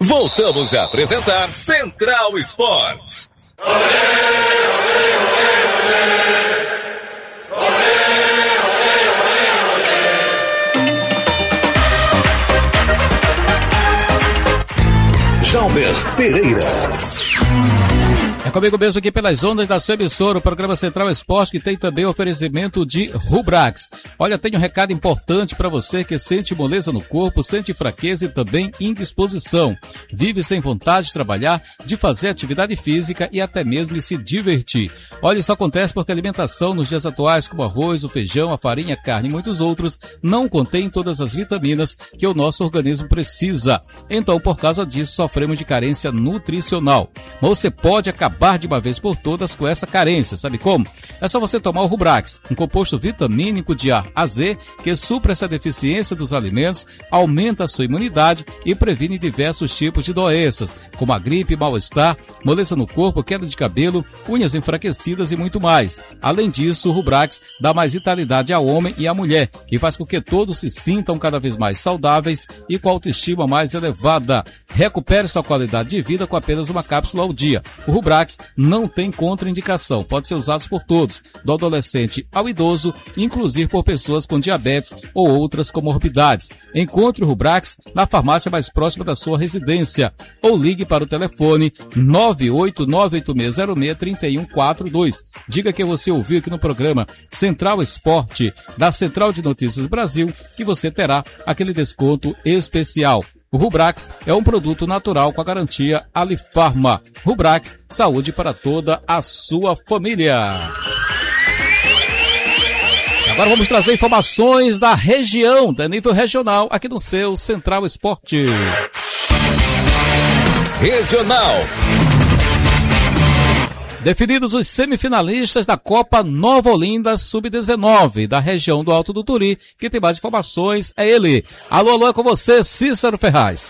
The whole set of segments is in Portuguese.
Voltamos a apresentar Central Esportes. Jalber Pereira. É comigo mesmo aqui pelas ondas da sua emissora, o programa Central Esporte, que tem também oferecimento de Rubrax. Olha, tem um recado importante para você que sente moleza no corpo, sente fraqueza e também indisposição. Vive sem vontade de trabalhar, de fazer atividade física e até mesmo de se divertir. Olha, isso acontece porque a alimentação nos dias atuais, como o arroz, o feijão, a farinha, a carne e muitos outros, não contém todas as vitaminas que o nosso organismo precisa. Então, por causa disso, sofremos de carência nutricional. Mas você pode acabar de uma vez por todas com essa carência, sabe como? É só você tomar o Rubrax, um composto vitamínico de A a Z que supra essa deficiência dos alimentos, aumenta a sua imunidade e previne diversos tipos de doenças, como a gripe, mal-estar, moleza no corpo, queda de cabelo, unhas enfraquecidas e muito mais. Além disso, o Rubrax dá mais vitalidade ao homem e à mulher e faz com que todos se sintam cada vez mais saudáveis e com a autoestima mais elevada. Recupere sua qualidade de vida com apenas uma cápsula ao dia. O Rubrax não tem contraindicação, pode ser usado por todos, do adolescente ao idoso, inclusive por pessoas com diabetes ou outras comorbidades. Encontre o Rubrax na farmácia mais próxima da sua residência ou ligue para o telefone 98986063142. Diga que você ouviu aqui no programa Central Esporte, da Central de Notícias Brasil, que você terá aquele desconto especial. O Rubrax é um produto natural com a garantia Alifarma. Rubrax, saúde para toda a sua família. Agora vamos trazer informações da região, da nível regional, aqui no seu Central Esporte. Regional. Definidos os semifinalistas da Copa Nova Olinda Sub-19, da região do Alto do Turi. Quem tem mais informações é ele. Alô, alô, é com você, Cícero Ferraz.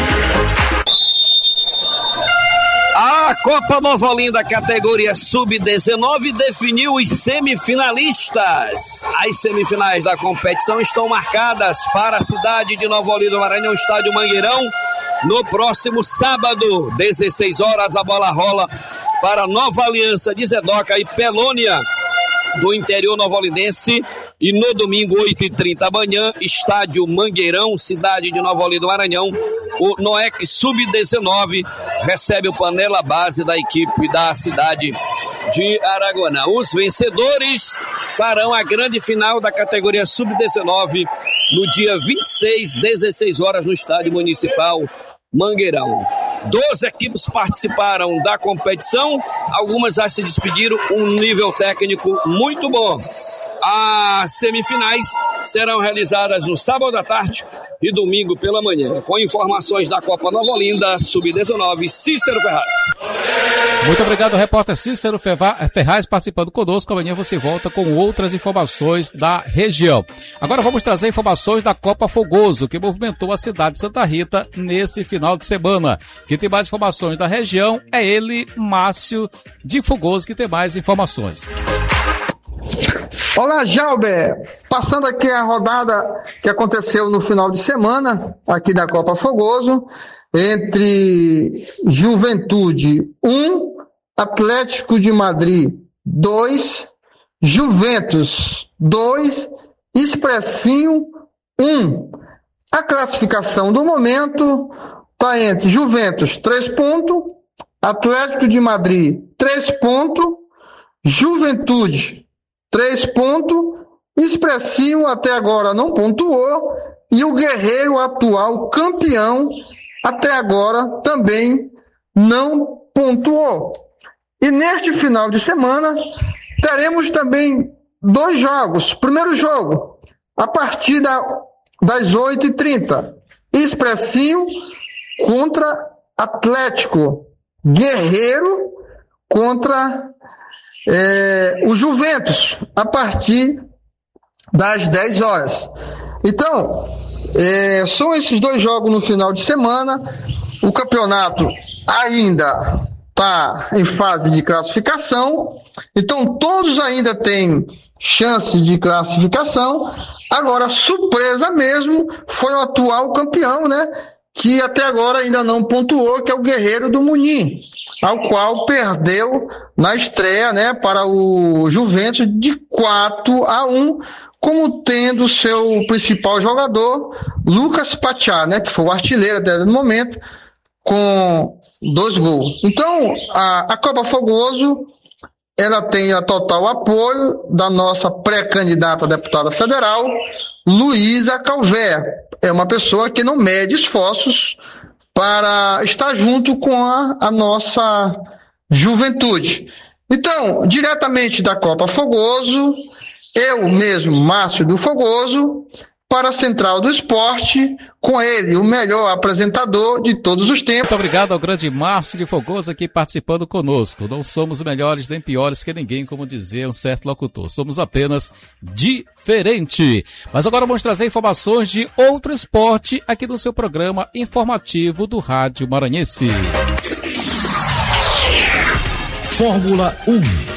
A Copa Nova Olinda, categoria Sub-19, definiu os semifinalistas. As semifinais da competição estão marcadas para a cidade de Nova Olinda, Maranhão, estádio Mangueirão. No próximo sábado, 16 horas, a bola rola para Nova Aliança de Zedoca e Pelônia, do interior novolindense. E no domingo, 8h30 da manhã, estádio Mangueirão, cidade de Nova Olinda, Maranhão, o NOEC Sub-19 recebe o Panela Base da equipe da cidade de Araguaná. Os vencedores farão a grande final da categoria Sub-19 no dia 26, 16 horas, no estádio municipal Mangueirão. 12 equipes participaram da competição, algumas já se despediram, um nível técnico muito bom. As semifinais serão realizadas no sábado à tarde e domingo pela manhã. Com informações da Copa Nova Olinda, Sub-19, Cícero Ferraz. Muito obrigado, repórter Cícero Ferraz, participando conosco. Amanhã você volta com outras informações da região. Agora vamos trazer informações da Copa Fogoso, que movimentou a cidade de Santa Rita nesse final de semana. Quem tem mais informações da região é ele, Márcio de Fogoso, que tem mais informações. Olá, Jalber, passando aqui a rodada que aconteceu no final de semana, aqui da Copa Fogoso, entre Juventude 1, Atlético de Madrid 2, Juventus 2, Expressinho 1. A classificação do momento está entre Juventus 3 pontos, Atlético de Madrid 3 pontos, Juventude 3 pontos, Expressinho até agora não pontuou e o Guerreiro, atual campeão, até agora também não pontuou. E neste final de semana teremos também 2 jogos. Primeiro jogo, a partir das 8h30, Expressinho contra Atlético, Guerreiro contra o Juventus, a partir das 10 horas. Então, são esses 2 jogos no final de semana. O campeonato ainda está em fase de classificação, então todos ainda têm chance de classificação. Agora, surpresa mesmo foi o atual campeão, né? que até agora ainda não pontuou, que é o Guerreiro do Munim, ao qual perdeu na estreia, né, para o Juventus de 4-1, como tendo seu principal jogador, Lucas Pachá, né, que foi o artilheiro até no momento, com 2 gols. Então, a Copa Fogoso, ela tem a total apoio da nossa pré-candidata a deputada federal, Luísa Calvé. É uma pessoa que não mede esforços para estar junto com a nossa juventude. Então, diretamente da Copa Fogoso, eu mesmo, Márcio do Fogoso, para a Central do Esporte, com ele, o melhor apresentador de todos os tempos. Muito obrigado ao grande Márcio de Fogoso aqui participando conosco. Não somos melhores nem piores que ninguém, como dizia um certo locutor. Somos apenas diferente. Mas agora vamos trazer informações de outro esporte aqui no seu programa informativo do Rádio Maranhense. Fórmula 1.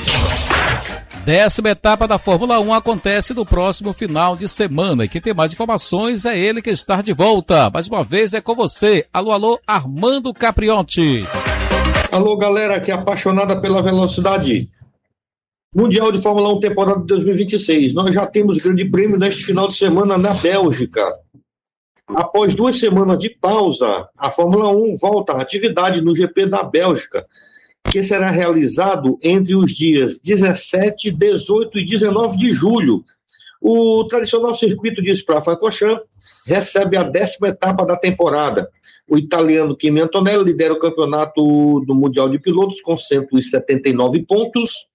10ª etapa da Fórmula 1 acontece no próximo final de semana. E quem tem mais informações é ele que está de volta. Mais uma vez é com você. Alô, alô, Armando Capriotti. Alô, galera que é apaixonada pela velocidade. Mundial de Fórmula 1 temporada de 2026. Nós já temos grande prêmio neste final de semana na Bélgica. Após 2 semanas de pausa, a Fórmula 1 volta à atividade no GP da Bélgica, que será realizado entre os dias 17, 18 e 19 de julho. O tradicional circuito de Spa-Francorchamps recebe a 10ª etapa da temporada. O italiano Kimi Antonelli lidera o campeonato do Mundial de Pilotos com 179 pontos,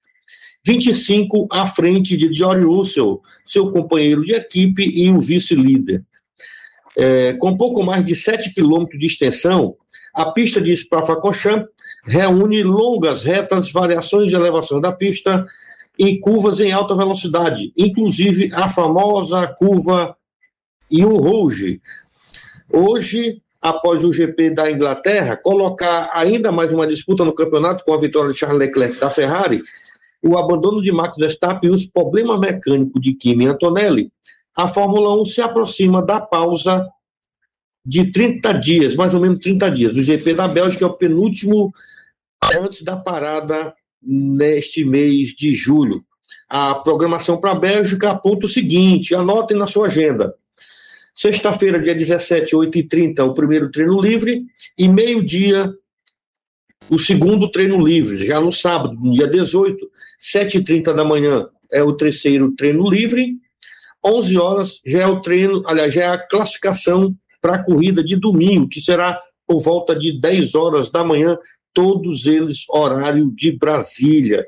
25 à frente de George Russell, seu companheiro de equipe e o vice-líder. Com pouco mais de 7 quilômetros de extensão, a pista de Spa-Francorchamps reúne longas retas, variações de elevação da pista e curvas em alta velocidade, inclusive a famosa curva New Rouge. Hoje, após o GP da Inglaterra colocar ainda mais uma disputa no campeonato com a vitória de Charles Leclerc da Ferrari, o abandono de Max Verstappen e os problemas mecânicos de Kimi Antonelli, a Fórmula 1 se aproxima da pausa de 30 dias, mais ou menos 30 dias. O GP da Bélgica é o penúltimo antes da parada neste mês de julho. A programação para a Bélgica aponta o seguinte, anotem na sua agenda. Sexta-feira, dia 17, 8h30, o primeiro treino livre, e meio-dia, o segundo treino livre. Já no sábado, no dia 18, 7h30 da manhã, é o terceiro treino livre, 11 horas já é o treino, aliás, já é a classificação para a corrida de domingo, que será por volta de 10 horas da manhã, todos eles horário de Brasília.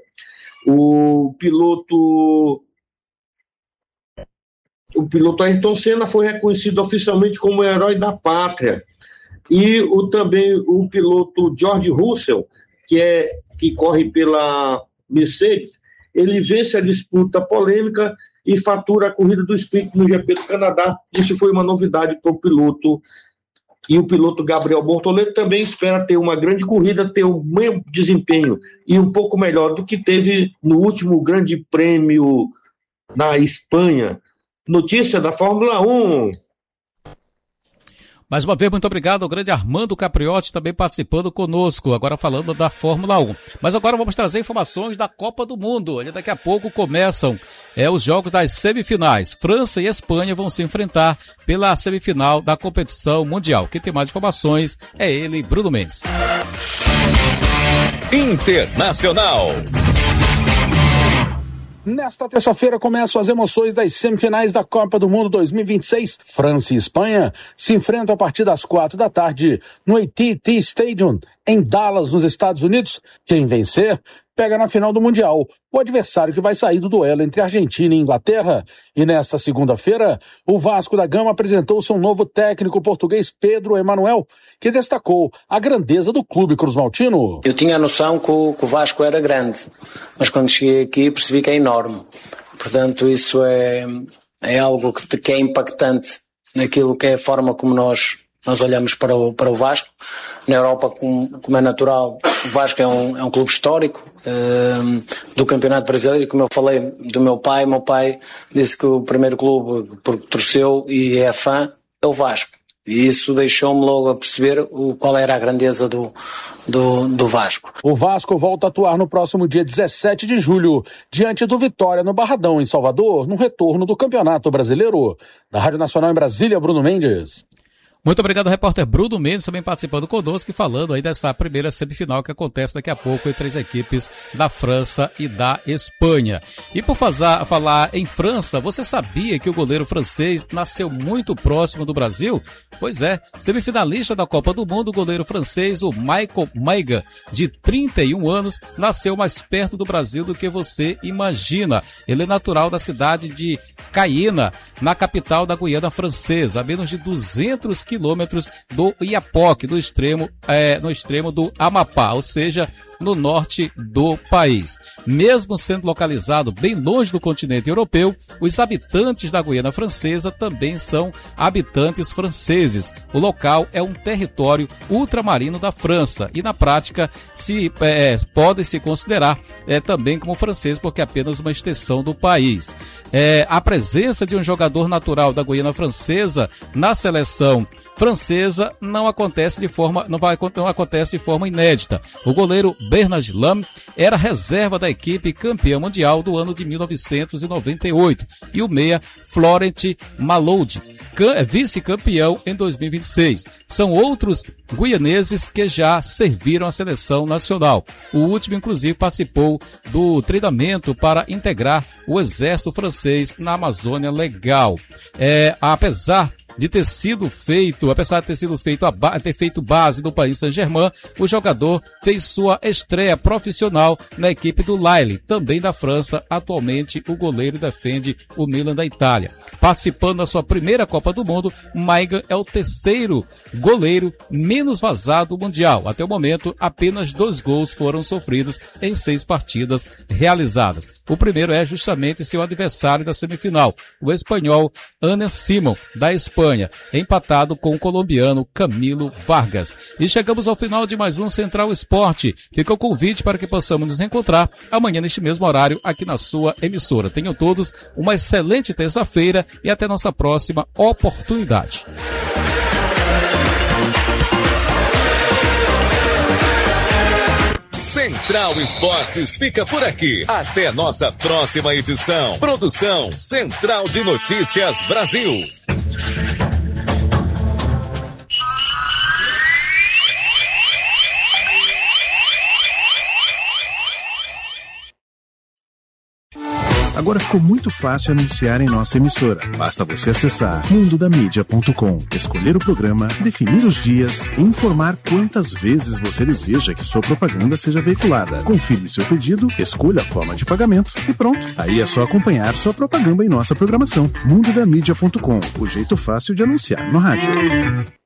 O piloto Ayrton Senna foi reconhecido oficialmente como herói da pátria. E também o piloto George Russell, que corre pela Mercedes, ele vence a disputa polêmica e fatura a corrida do sprint no GP do Canadá. Isso foi uma novidade para o piloto. E o piloto Gabriel Bortoleto também espera ter uma grande corrida, ter o mesmo desempenho e um pouco melhor do que teve no último grande prêmio na Espanha. Notícia da Fórmula 1. Mais uma vez, muito obrigado ao grande Armando Capriotti também participando conosco, agora falando da Fórmula 1. Mas agora vamos trazer informações da Copa do Mundo. Daqui a pouco começam os jogos das semifinais. França e Espanha vão se enfrentar pela semifinal da competição mundial. Quem tem mais informações é ele, Bruno Mendes. Internacional. Nesta terça-feira começam as emoções das semifinais da Copa do Mundo 2026. França e Espanha se enfrentam a partir das 4h no AT&T Stadium, em Dallas, nos Estados Unidos. Quem vencer pega na final do Mundial o adversário que vai sair do duelo entre Argentina e Inglaterra. E nesta segunda-feira, o Vasco da Gama apresentou seu novo técnico português, Pedro Emanuel, que destacou a grandeza do clube cruzmaltino. Eu tinha a noção que o Vasco era grande, mas quando cheguei aqui percebi que é enorme. Portanto, isso é algo que é impactante naquilo que é a forma como nós olhamos para o Vasco. Na Europa, como é natural, o Vasco é um clube histórico do Campeonato Brasileiro. E como eu falei do meu pai disse que o primeiro clube porque torceu e é fã é o Vasco. E isso deixou-me logo a perceber qual era a grandeza do Vasco. O Vasco volta a atuar no próximo dia 17 de julho, diante do Vitória no Barradão, em Salvador, no retorno do Campeonato Brasileiro. Da Rádio Nacional em Brasília, Bruno Mendes. Muito obrigado, repórter Bruno Mendes, também participando conosco e falando aí dessa primeira semifinal que acontece daqui a pouco entre as equipes da França e da Espanha. E por falar em França, você sabia que o goleiro francês nasceu muito próximo do Brasil? Pois é, semifinalista da Copa do Mundo, o goleiro francês, o Michael Maiga, de 31 anos, nasceu mais perto do Brasil do que você imagina. Ele é natural da cidade de Cayena, na capital da Guiana Francesa, a menos de 200 quilômetros do Iapoque, no extremo do Amapá, ou seja, no norte do país. Mesmo sendo localizado bem longe do continente europeu, os habitantes da Guiana Francesa também são habitantes franceses. O local é um território ultramarino da França e, na prática, podem se considerar também como francês, porque é apenas uma extensão do país. A presença de um jogador natural da Guiana Francesa na seleção francesa não acontece de forma inédita. O goleiro Bernard Lam era reserva da equipe campeã mundial do ano de 1998 e o meia Florent Malode, vice-campeão em 2026. São outros guianeses que já serviram à seleção nacional. O último, inclusive, participou do treinamento para integrar o exército francês na Amazônia Legal. Apesar de ter sido feito base no Paris Saint-Germain, o jogador fez sua estreia profissional na equipe do Lille, também da França. Atualmente, o goleiro defende o Milan da Itália. Participando da sua primeira Copa do Mundo, Maiga é o terceiro goleiro menos vazado do Mundial. Até o momento, apenas 2 gols foram sofridos em 6 partidas realizadas. O primeiro é justamente seu adversário da semifinal, o espanhol Unai Simón, da Espanha, empatado com o colombiano Camilo Vargas. E chegamos ao final de mais um Central Esporte. Fica o convite para que possamos nos encontrar amanhã neste mesmo horário aqui na sua emissora. Tenham todos uma excelente terça-feira e até nossa próxima oportunidade. Central Esportes fica por aqui. Até nossa próxima edição. Produção Central de Notícias Brasil. Agora ficou muito fácil anunciar em nossa emissora. Basta você acessar mundodamídia.com, escolher o programa, definir os dias e informar quantas vezes você deseja que sua propaganda seja veiculada. Confirme seu pedido, escolha a forma de pagamento e pronto. Aí é só acompanhar sua propaganda em nossa programação. mundodamídia.com, o jeito fácil de anunciar no rádio.